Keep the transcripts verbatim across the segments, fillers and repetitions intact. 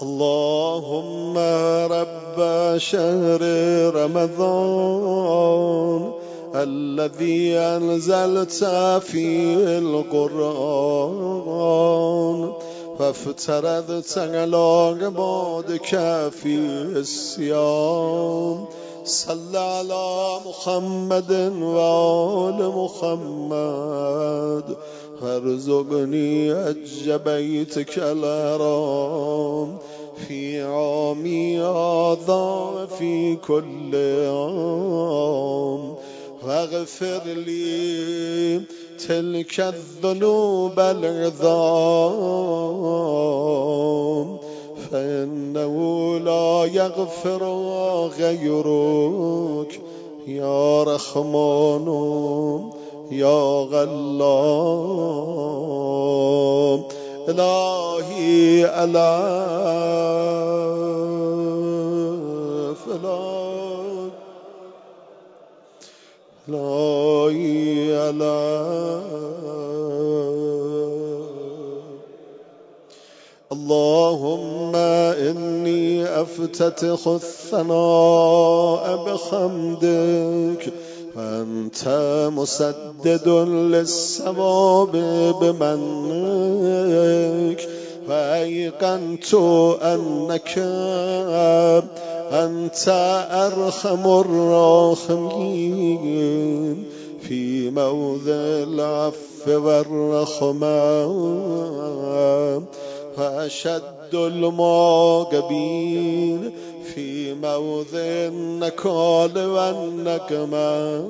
اللهم رب شهر رمضان الذي أنزلت فيه القرآن فافترضت على عبادك في الصيام صل على محمد وآل محمد وارزقني حج بيتك الحرام في عامي هذا في كل عام واغفر لي تلك الذنوب العظام فإنه لا يغفر غيرك يا رحمن يا غلام إلهي ألاف ألاف إلهي ألاف اللهم إني أفتتح الثناء بحمدك وأنت مسدد للثواب بمنك وأيقنت أنك أنت أرحم الراحمين في موضع العفو والرحمة وأشد المعاقبين في موضع النكال والنقمة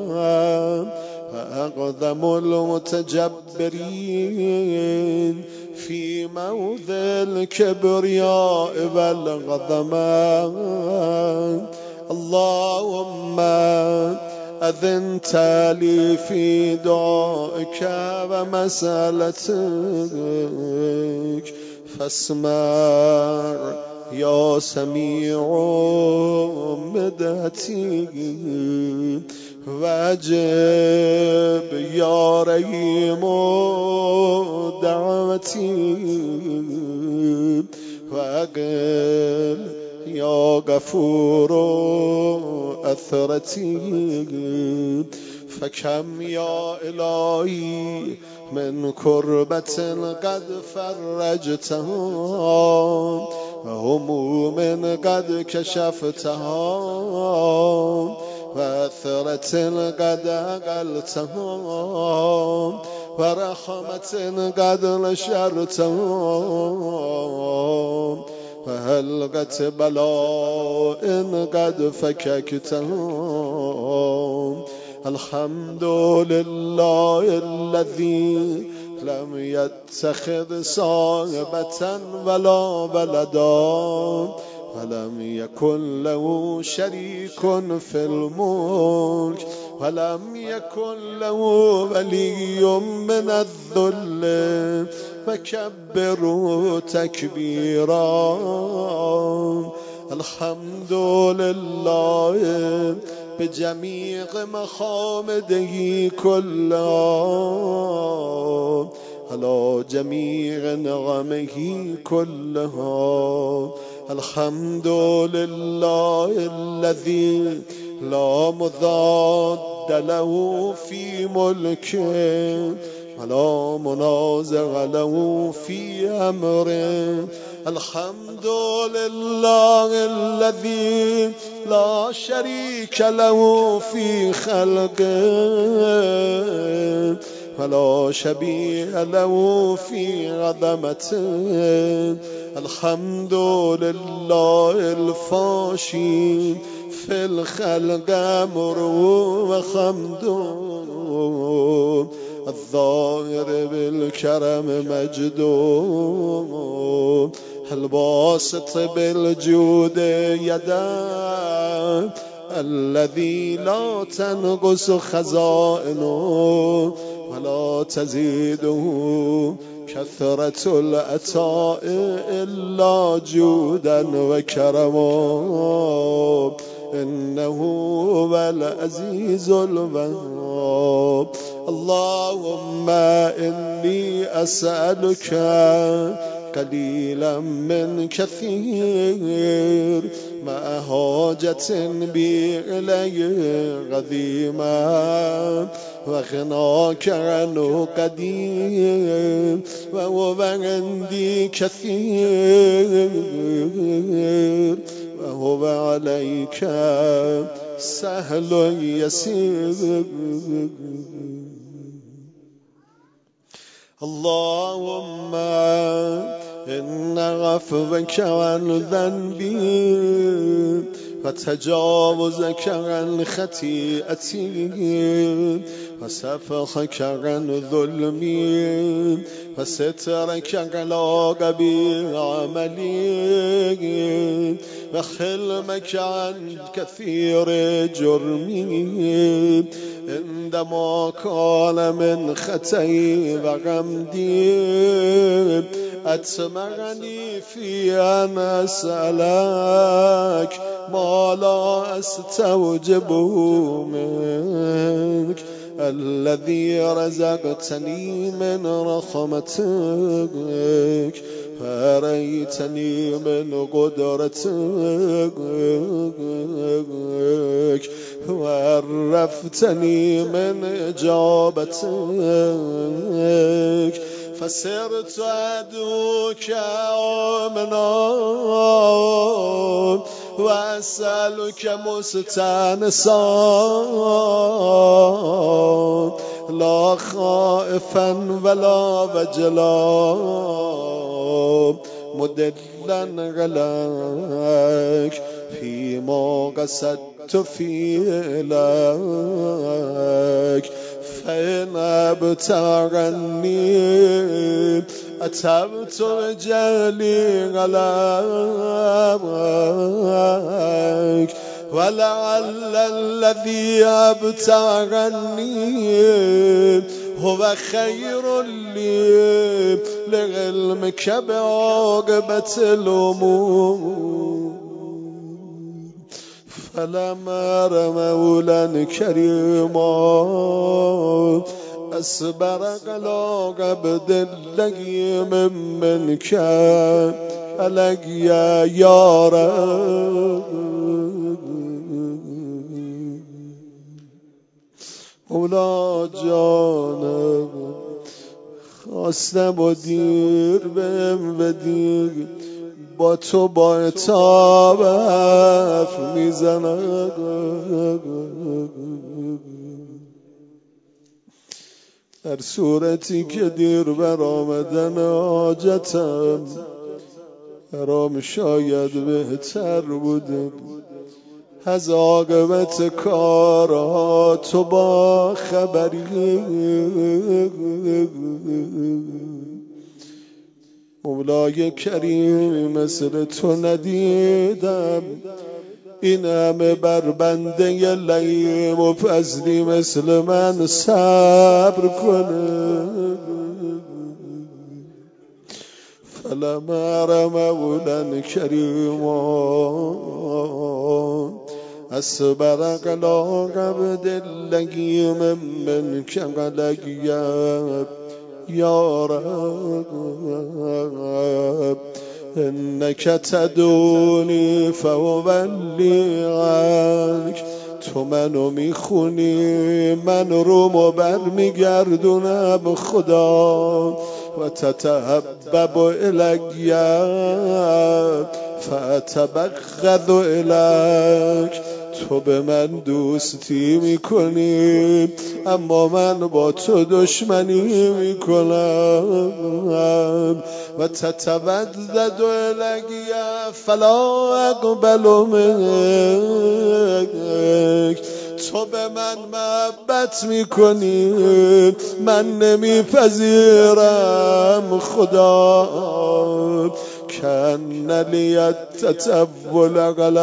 وأقدم المتجبرين في موضع الكبرياء والغضمة اللهم أذنت لي في دعائك ومسألتك فاسمع يا سميع مدتي واجب يا رحيم دعوتي واقل يا غفور أثرتي فكم يا إلهي من كربة قد فرجتها وهموم قد كشفتها وأثرة قد أقلتها ورحمة قد نشرتها وهلقت بلاء قد فككتها الحمد لله الذي لم يتخذ صاحبة ولا ولدا ولم يكن له شريك في الملك ولم يكن له ولي من الذل فكبروا تكبيرا الحمد لله بجميع محامده كلها على جميع نعمه كلها الحمد لله الذي لا مضاد له في ملكه ولا منازع له في أمره الحمد لله الذي لا شريك له في خلقه ولا شبيه له في عظمته الحمد لله الفاشي في الخلق أمره وحمده الظاهر بالكرم مجده الباسط بالجود يده الذي لا تنقص خزائنه ولا تزيده كثرة العطاء إلا جودا وكرما إنه هو العزيز الوهاب. اللهم إني أسألك قليلا من كثير مع حاجة بي إليه غذيما وغناك عنه قدير وهو عندي كثير وهو عليك سهل يسير. اللهم إن عفوك عن ذنبي وتجاوزك عن خطيئتي وسفحك عن ظلمي وسترك على قبيح عملي وحلمك عن كثير جرمي عندما كان من خطئي وغمدي أتمرني في أن أسألك ما لا أستوجبه منك الذي رزقتني من رحمتك فريتني من قدرتك وعرفتني من إجابتك فصرت أدعوك آمنا وأسألك مستأنسا لا خائفا ولا وجلا مدلا عليك فيما قصدت فعلك فإن ابتغني أتبت رجالي عليك ولعل الذي ابتغني هو خير لي لعلمك بعاقبة الأمور. فلما رمولا كريما أصبر على عبد اللئيم منك عليك يا رب. مولا جانم خواستم و دیر بهم بدیر با تو با اتاب حرف میزنم در صورتی که دیر بر آمدن حاجتم برام شاید بهتر بوده از عاقبت کارها تو با خبری. مولای کریم مثل تو ندیدم این همه بر بنده لئیم و فضلی مثل من صبر کنه. فلما رمولا کریما أصبر على عبد اللئيم منك علي يا رب إنك تدوني فأولي عنك تو منو میخونی من رومو برمیگردونم خدا و تتحبب الی فاتبغض الیک تو به من دوستی میکنی اما من با تو دشمنی میکنم و تتودد الی فلا اقبل منک تو به من محبت میکنی من نمیپذیرم خدا کن لیت تطول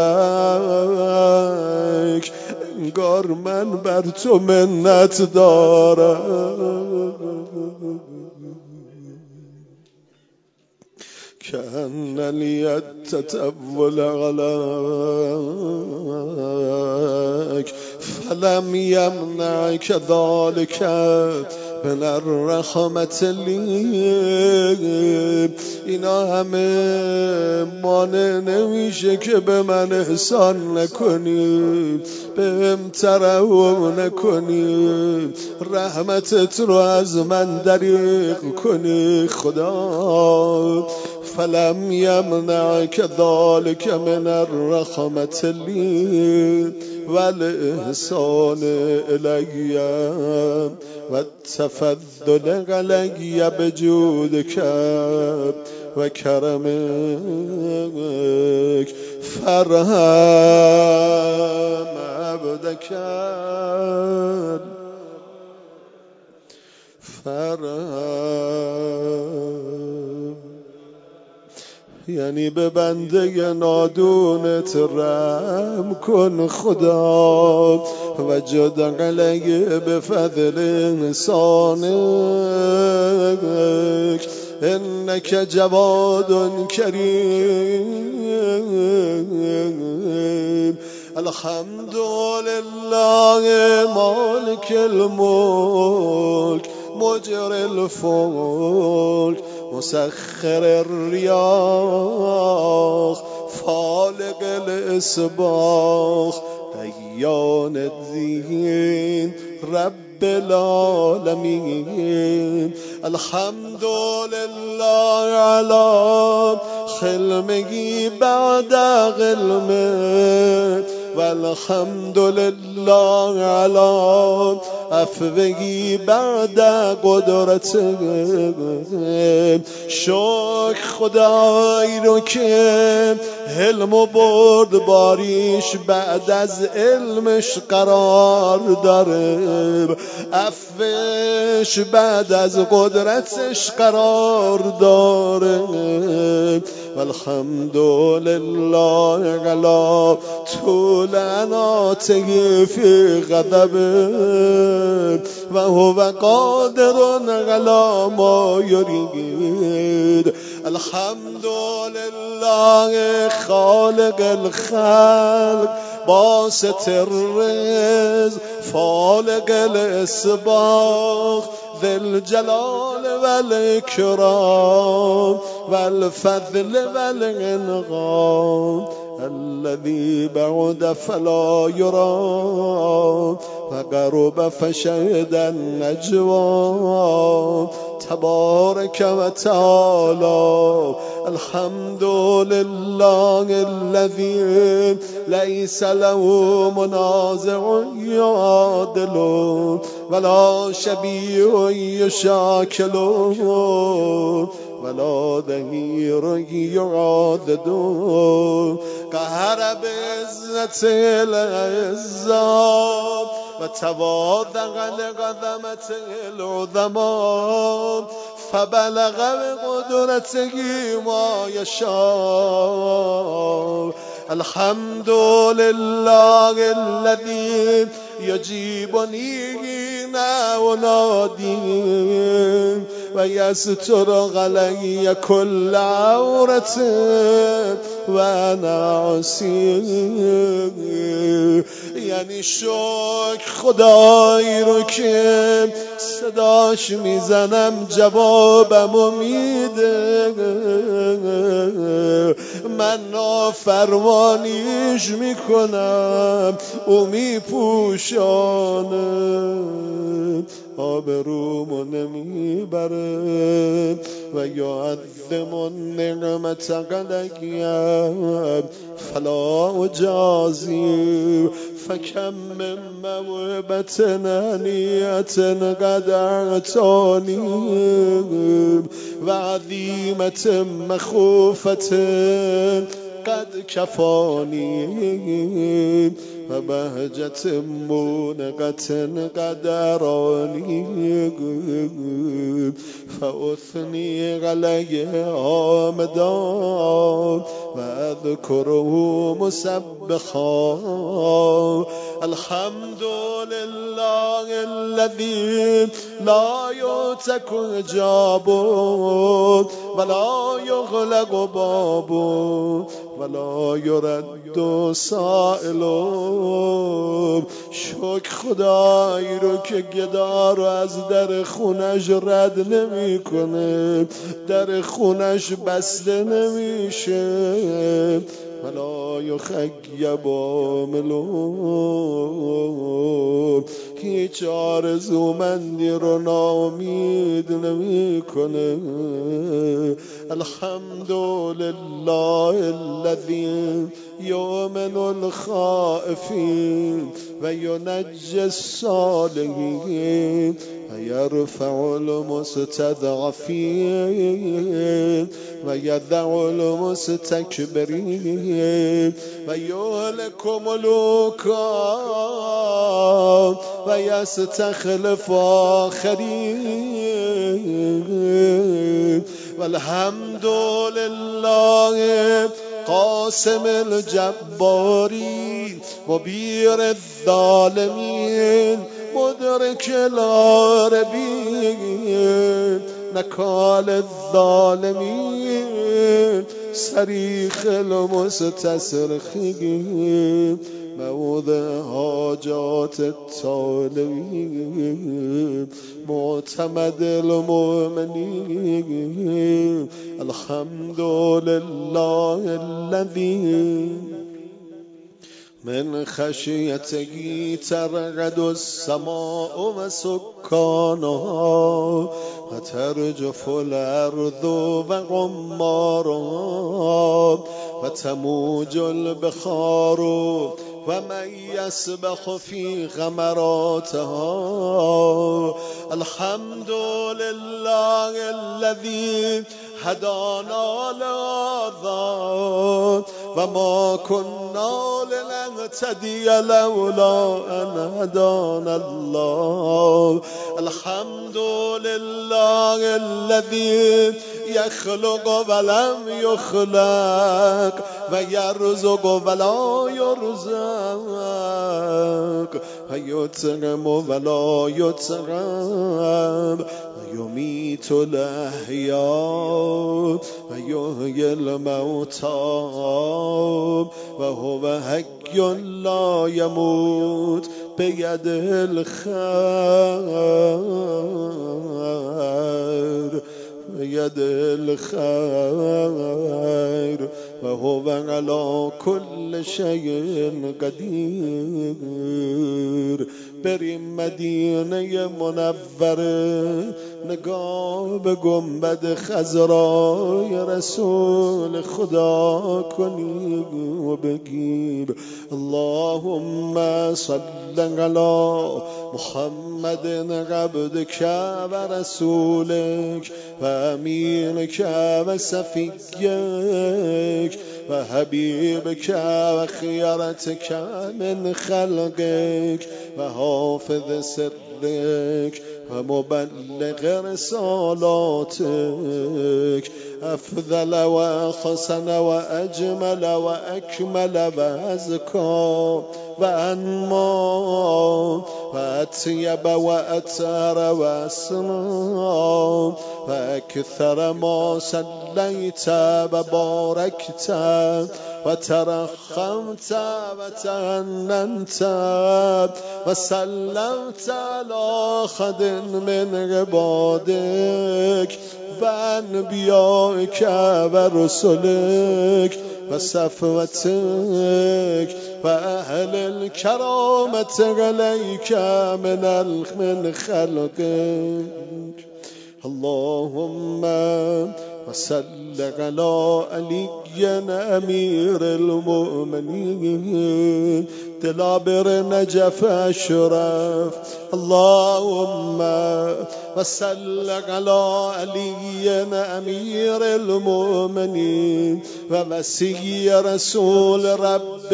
علیک انگار من بر تو منت دارم كأن اليد تتأول عليك فلم يمنعك ذلك من الرحمت لی. اینا همه مانع نمیشه که به من احسان نکنی، بهم ترحم نکنی، رحمتت رو از من دریغ کنی خدا. فلم یمنعک ذلک من الرحمت لی والاحسان الی والتفضل علی بجودک و کرمک فرحم عبدک فرحم. یعنی به بنده نادونت رحم کن خدا و جد علیه به فضل انسانک انک جواد کریم. الحمدلله مالک الملک مجر الفلک مسخر الریاح فالق الاصباح دیان الدین رب العالمین. الحمدلله علی خلمه بعد علمه والحمد لله علی عفوه بعد قدرته. شکر خدایی رو که علم و برد باریش بعد از علمش قرار داره، عفوش بعد از قدرتش قرار داره. والحمد لله علی طول اناته فی غضبه و هو قادر علی ما یرید. الحمد لله خالق الخلق باسط الرزق فالق الاسباح ذی الجلال والاکرام والفضل والانعام الذي بعد فلا يرى وقرب فشهد النجوى تبارك وتعالى. الحمد لله الذي ليس له منازع يعادل ولا شبيه يشاكل ولا ظهير يعاضد. قهر بعزة العزة وتواضع لعظمة العظماء فبلغ بقدرته ما يشاء. الحمد لله الذي يجيبني حين أنادي ويستر علي كل عورة وأنا عصي. یعنی شکر خدایی رو که صداش میزنم جوابمو میده، من نافرمانیش میکنم او میپوشانه، آبرومو نمیبره و یعظم النعمت علیه فلا اجازی فکم من موهبت هنیت قد اعطانی و عظیمت مخوفت قد کفانی و بهجت مونقت قدرانی فأثني عليه آمدان و اذکره مسبخا الحمد لله الذي لا يتك حجاب ولا يغلق باب ولا يرد سائل. شکر خدایی رو که گدا رو از در خونش رد نمی کنه، در خونش بسته نمیشه. ولا یخیب عاملون، هیچ آرزومندی رو ناامید نمی کنه. الحمد لله الذي یؤمن الخائفین و ینجی الصالحین و یرفع المستضعفین و یدع المستکبرین و یهلک ملوکا و یستخلف آخرین. والحمد لله قاسم الجبارین مبیر الظالمین مدرک العاربین نکال الظالمین صریخ المستصرخین موضع حاجات الطالبین معتمد المؤمنین. الحمد لله الذي من خشيته ترعد السماء وسكانها وترجف الأرض وغمارها وتموج البخار ومن يسبح في غمراتها. الحمد لله الذي هدانا لهذا وما كنا لنهتدي لولا أن هدانا الله. الحمد لله الذي يخلق ولم يخلق ويرزق ولا يرزق ويطعم ولا يطعم ويميت الأحياء ويحيي الموتى وهو حي لا يموت بيده الخير بيده الخير وهو على كل شيء قدير. بریم مدینه منوره نگاه به گنبد خضرای رسول خدا کنیم و بگیم اللهم صل علی محمد عبدك و رسولك و امینك و صفیک و حبیبك و خیرتك من خلقك و حافظ سرك و مبلغ رسالاتك افضل و احسن و اجمل و اکمل و ازکا و انما و اطیب و اطهر و اسنا و اکثر ما صلیت و بارکت و ترحمت و تهننت و سلمت على احد من عبادك و انبیائك و رسلك و صفوتك و اهل الكرامت عليك من من خلقك. اللهم وصل على علي أمير المؤمنين دلابر نجف أشرف اللهم وصل على علي أمير المؤمنين ووصي رسول رب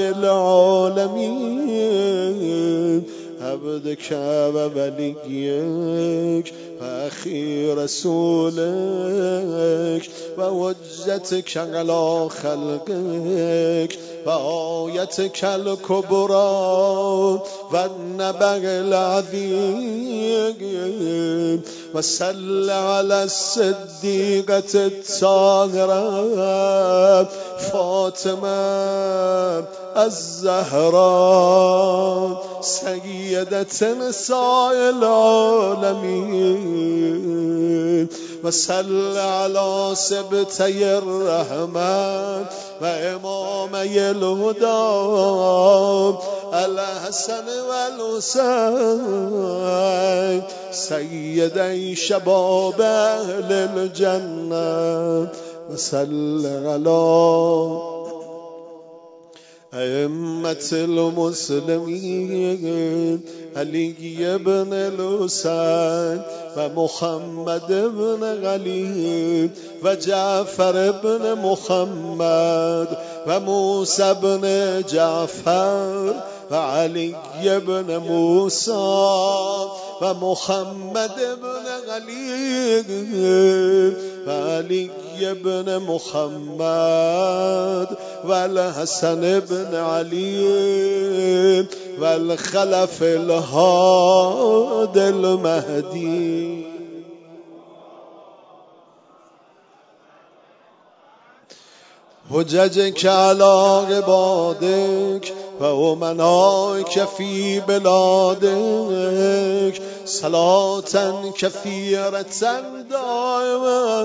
العالمين عبدك ووليك وأخي رسولك ووجتك على خلقك وآيتك الكبرى والنبأ العظيم وصل على الصديقة الطاهرة فاطمة الزهراء سيدة نساء العالمين وصل على سبتي الرحمن وإمامي الهدى الحسن والحسين سيدي شباب أهل الجنة وصل على أئمة المسلمين علي بن الحسين ومحمد بن علي وجعفر بن محمد وموسى بن جعفر وعلي بن موسى ومحمد بن علي وعلي بن محمد والحسن بن علي والخلف الهادي المهدي حججك على عبادك وأمنائك في بلادك صلاة كثيرة دائما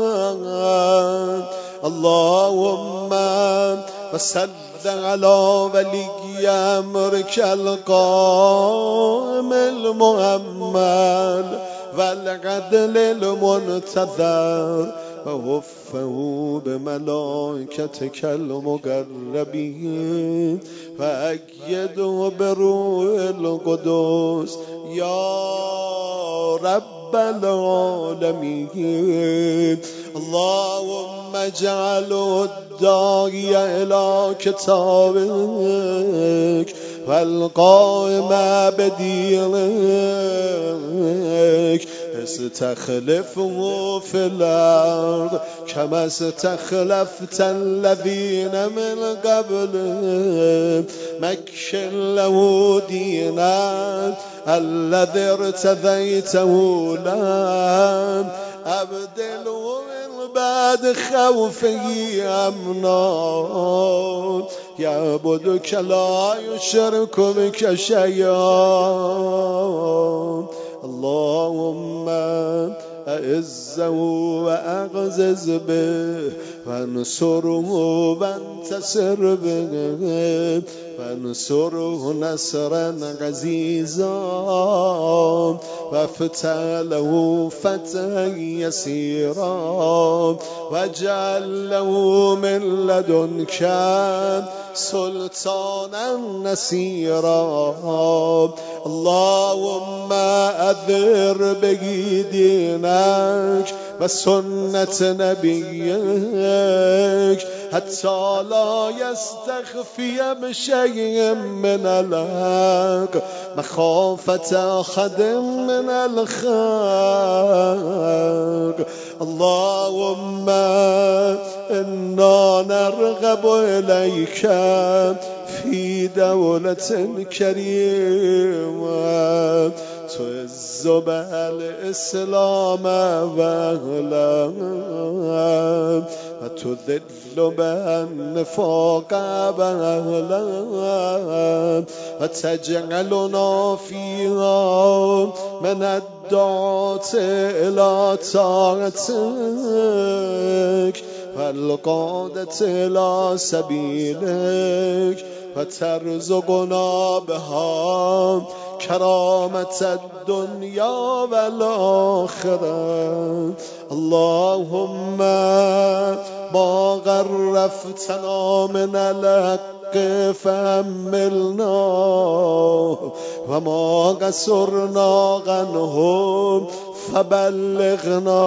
اللهم وصل على ولي أمرك القائم المؤمل والعدل المنتظر ووفه بملائكتك المقربين وأيده بروح القدس يا رب العالمين اللهم اجعله الداعي إلى كتابك والقائم بدينك استخلفه في الأرض كما استخلفت الذين من قبل مكن له دينا الذي ارتضيته لهم أبدله من بعد خوفه أمنا يعبدك لا يشرك بك شيئا اللهم أعزه وأعزز به وانصره وانتصر به وانصره نصرا عزيزا وافتح له فتحا يسيرا واجعل له من لدنك سلطانا نصيرا اللهم أذر به دينك وسنة نبيك حتى لا يستخفي بشيء من الحق مخافة أحد من الخلق اللهم إنا نرغب إليك في دولة كريمة تعز بها الإسلام وأهله وتذل بها النفاق وأهله وتجعلنا فيها من الدعاة إلى طاعتك والقادة إلى سبيلك وترزقنا بها كرامة الدنيا والآخرة. اللهم ما غرفتنا من الحق فحملنا وما قصرنا عنهم فبلغنا.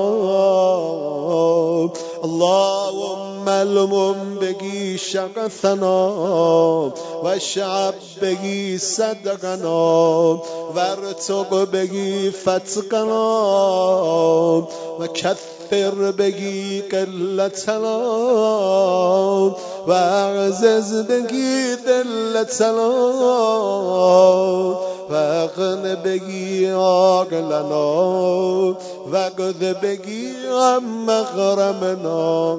اللهم الم به شغفنا واشعب به صدقنا وارتق به فتقنا وكثر به قلتنا واعزز به ذلتنا واغن به عقلنا واقض به عن مغرمنا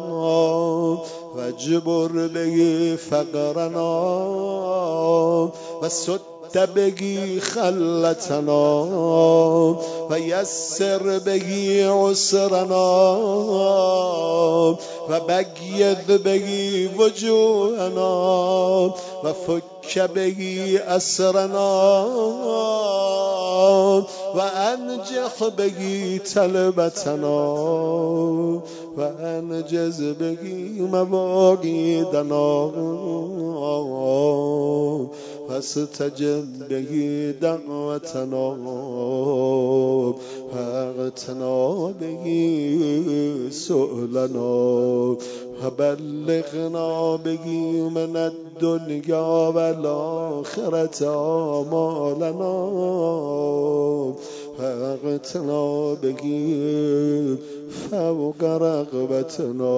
واجبر به فقرنا وسد به خلتنا ويسر به عسرنا وبيض به وجوهنا وفك به أسرنا وأنجح به تلبتنا وأنجز به مواقيدنا واستجب به دعوتنا واغتنا به سؤلنا وبلغنا به من الدنيا والآخرة آمالنا واغتنا به فوق رغبتنا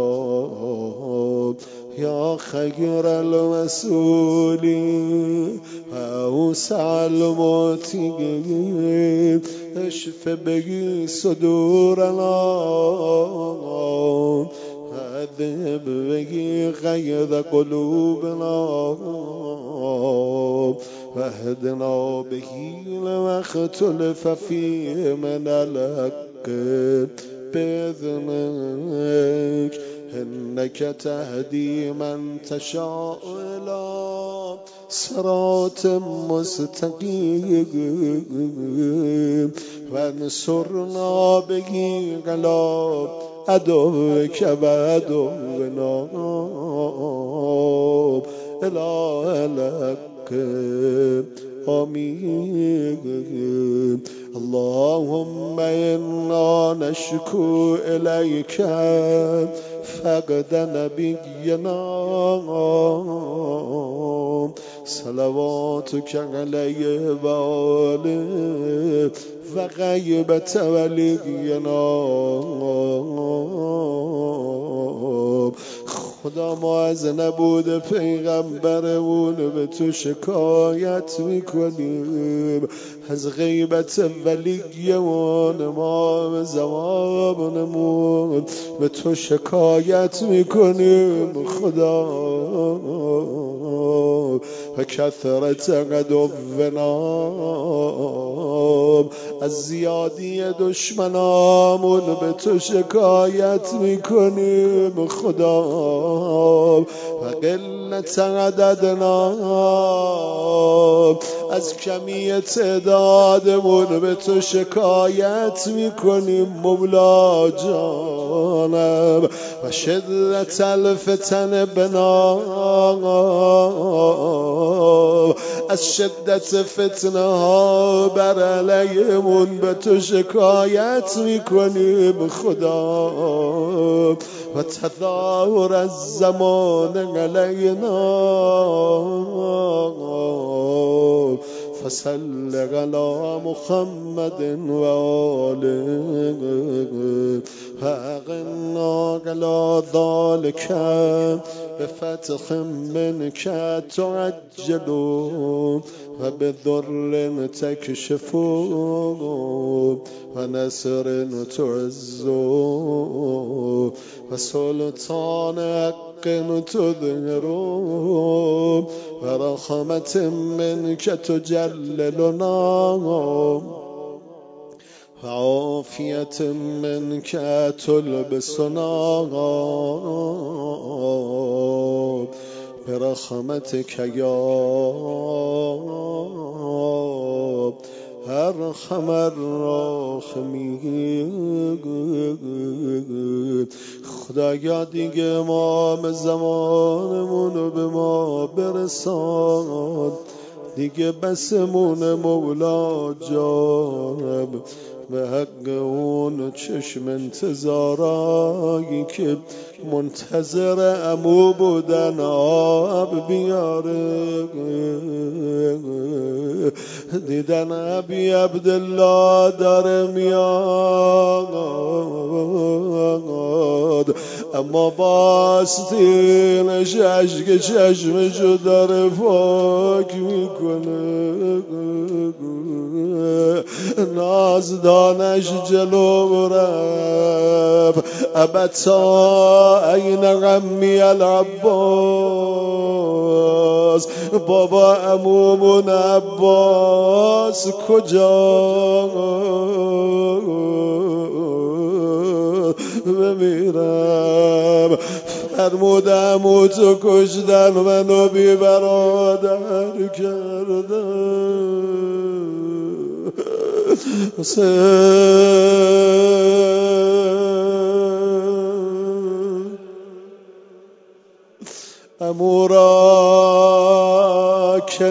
يا خير المسؤولين أوسع الموتين اشف به صدورنا أذهب به غيظ قلوبنا واهدنا به لما اختلف فيه من الحق بإذنك إنك تهدي من تشاء إلى صراط مستقيم وانصرنا به على عدوك وعدونا إلى الحق. آمين. اللهم إنا نشكو إليك فقد نبينا صلواتك عليه وآله وغيبة ولينا. خدا ما از نبود پیغمبرمون به تو شکایت میکنیم، از غیبت ولیمون ما به زمانمون به تو شکایت میکنیم خدا. و کثرت عدونا، از زیادی دشمنامون به تو شکایت میکنیم خدا. و قلت عددنا، از کمی تعدادمون به تو شکایت میکنیم مولا جانم. و شدت الفتن بنا، از شدت فتنه ها بر علیمون به تو شکایت میکنیم خدا. و تظاهر الزمان علینا، فصل علی محمد و آله فأغنا على ذلك بفتح منك تعجل وبذر تكشف ونصر تعز وسلطان حق تظهر ورحمة منك تجللنا وعافية منك تلبسنا برحمتك يا ارحم الراحمین. خدایا دیگه امام زمانمون رو به ما برسان، دیگه بسمون مولا جانم به حق اون چشم انتظارایی که منتظر عمو بودن آب بیاره. دیدن ابی عبدالله داره میاد، اما باستینش عشق چشمشو داره پاک میکنه. نازدانش جلو رفت، ابتا این غمی العباس، بابا عمومون عباس کجا بمیرم؟ فرمود عمو تو کشتن منو بی برادر کردن. عمو را که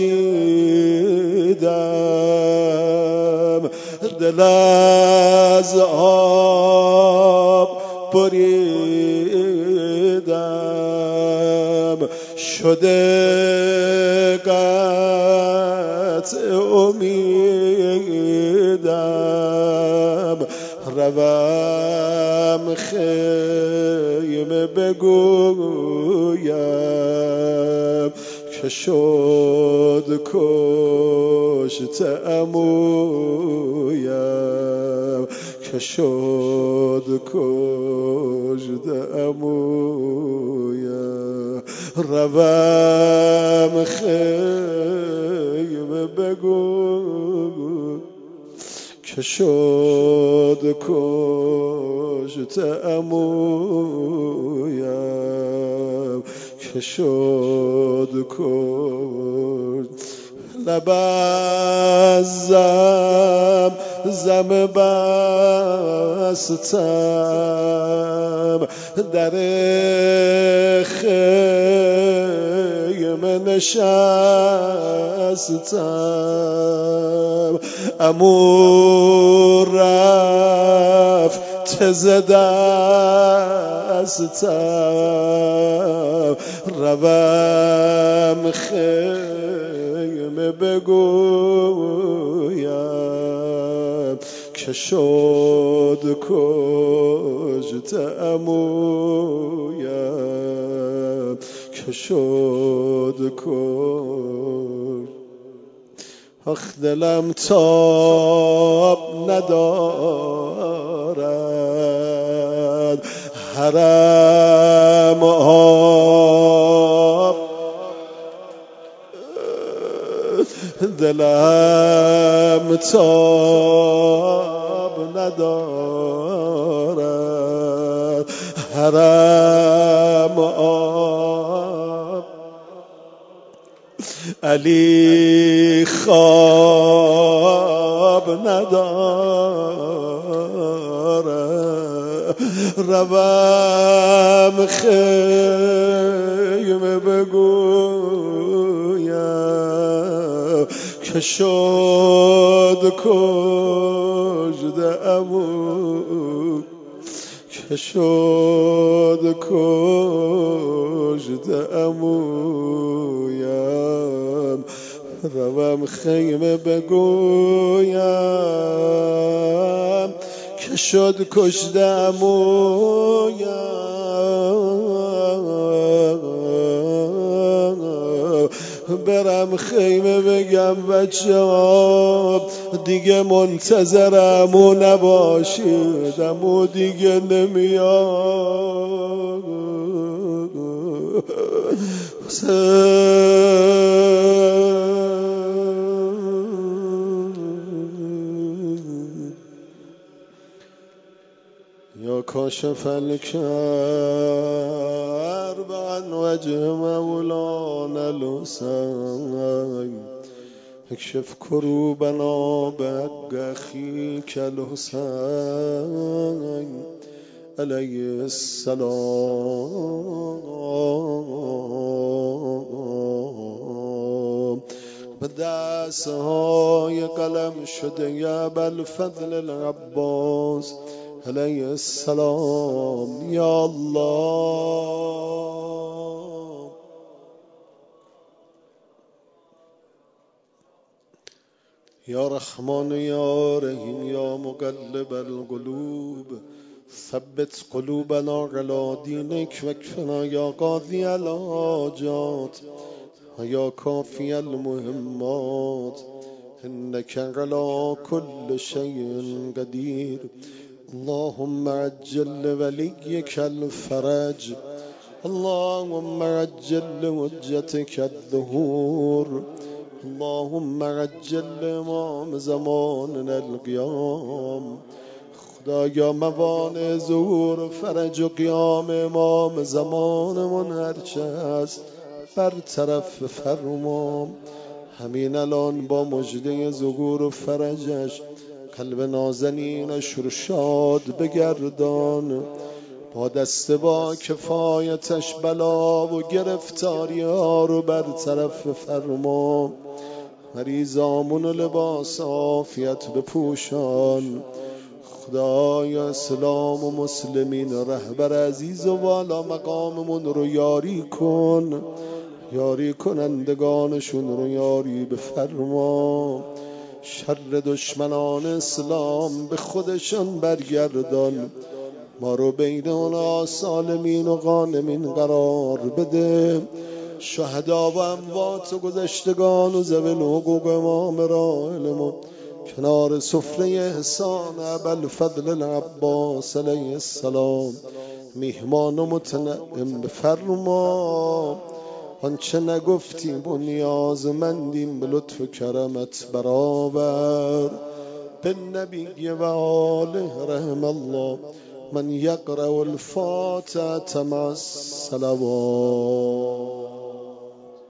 ندیدم دل از آب بریدم، شده قطع امیدم. روم خیمه بگویم که شد کشت عمویم، که شد کشت عمویم. روم خیمه بگویم که شد کشت عمویم، که شد کشت. لبزم زم بستم، در خیمه نشستم. عمو رفت ز دستم، روم خیمه بگویم که شد کشت عمویم، که شد کشت. آخ دلم تاب ندارد، حرم آب دلم تاب ندارد، حرم آب. علی خواب ندارد، روم خیمه بگویم که شد کشت عمو، که شد کشت عمویم. روم خیمه بگویم که شد کشت عمویم. برم خیمه بگم بچه ها دیگه منتظر عمو نباشید، عمو دیگه نمیاد. یا کاشف الکرب عن وجه مولانا الحسین، اکشف کروبنا بحق اخیک الحسین علیه السلام. به دستهای قلم شده یا ابوالفضل العباس علیه السلام. یا الله یا رحمان یا رحیم یا مقلب القلوب ثبت قلوبنا علی دینک واکفنا یا قاضی الحاجات و یا کافی المهمات انک علی کل شیء قدیر. اللهم عجل لولیک الفرج، اللهم عجل لحجتک الظهور، اللهم عجل لامام زماننا القیام. خدایا موانع ظهور و فرج و قیام امام زمانمون هرچه هست برطرف فرما. همین الان با مژده ظهور و فرجش قلب نازنینش رو شاد بگردان، با دست با کفایتش بلا و گرفتاری ها رو برطرف فرما. مریضامون لباس عافیت بپوشان. خدایا اسلام و مسلمین رهبر عزیز و والا مقاممون رو یاری کن، یاری کنندگانشون رو یاری بفرما. شر دشمنان اسلام به خودشان برگردان، ما رو بین اونا سالمین و غانمین قرار بده. شهدا و اموات و گذشتگان و ذوی الحقوق امام راحلمون کنار سفره احسان ابوالفضل العباس علیه السلام میهمان و متنعم بفرما. آنچه نگفتیم و نیازمندیم به لطف و کرمت برآور. بالنبی و آله رحم الله من یقرأ الفاتحة مع الصلوات.